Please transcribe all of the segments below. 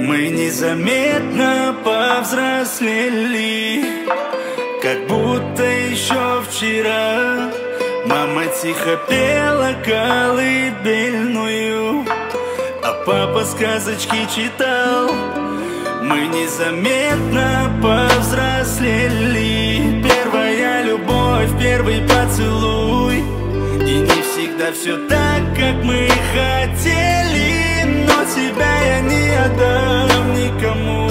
Мы незаметно повзрослели, как будто еще вчера. Мама тихо пела колыбельную, а папа сказочки читал. Мы незаметно повзрослели. Первая любовь, первый поцелуй. И не всегда все так, как мы хотели, но тебя я не отдам никому.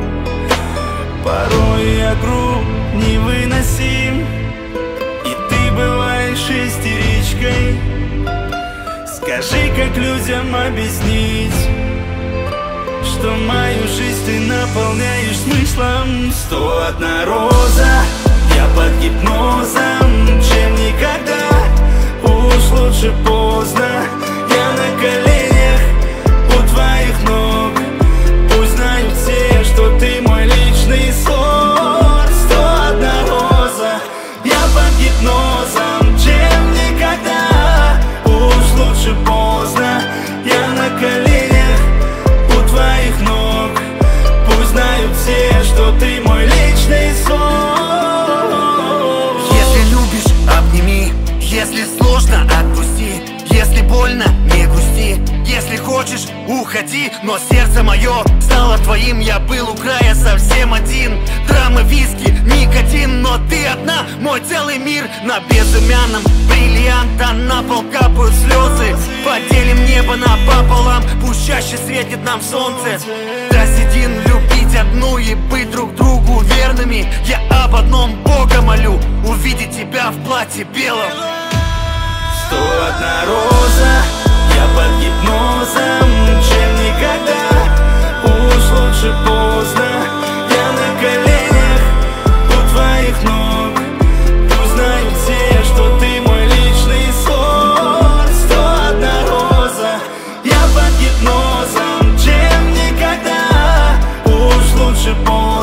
Порой я груб, невыносим, и ты бываешь истеричкой. Скажи, как людям объяснить, что мою жизнь ты наполняешь смыслом? 101 роза, я под гипнозом, чем никогда. Уж лучше поздно, я на коленях у твоих ног. Пусть знают все, что ты мой личный сон. 101 роза, я под гипнозом, чем никогда. Уж лучше поздно, я на коленях у твоих ног. Пусть знают все, что ты мой личный сон. Если любишь, обними. Если сложно, отпусти. Если больно, не грусти. Если хочешь, уходи. Но сердце мое стало твоим. Я был у края совсем один. Драма, виски, никотин. Но ты одна, мой целый мир. На безымянном бриллианта на пол капают слезы. Поделим небо напополам. Пусть чаще светит нам солнце. Досидин, любить одну и быть друг другу верными. Я об одном Бога молю: увидеть тебя в платье белом. 101 роза, я под гипнозом, чем никогда. Уж лучше поздно, я на коленях у твоих ног. Пусть знают все, что ты мой личный сон. 101 роза, я под гипнозом, чем никогда. Уж лучше поздно.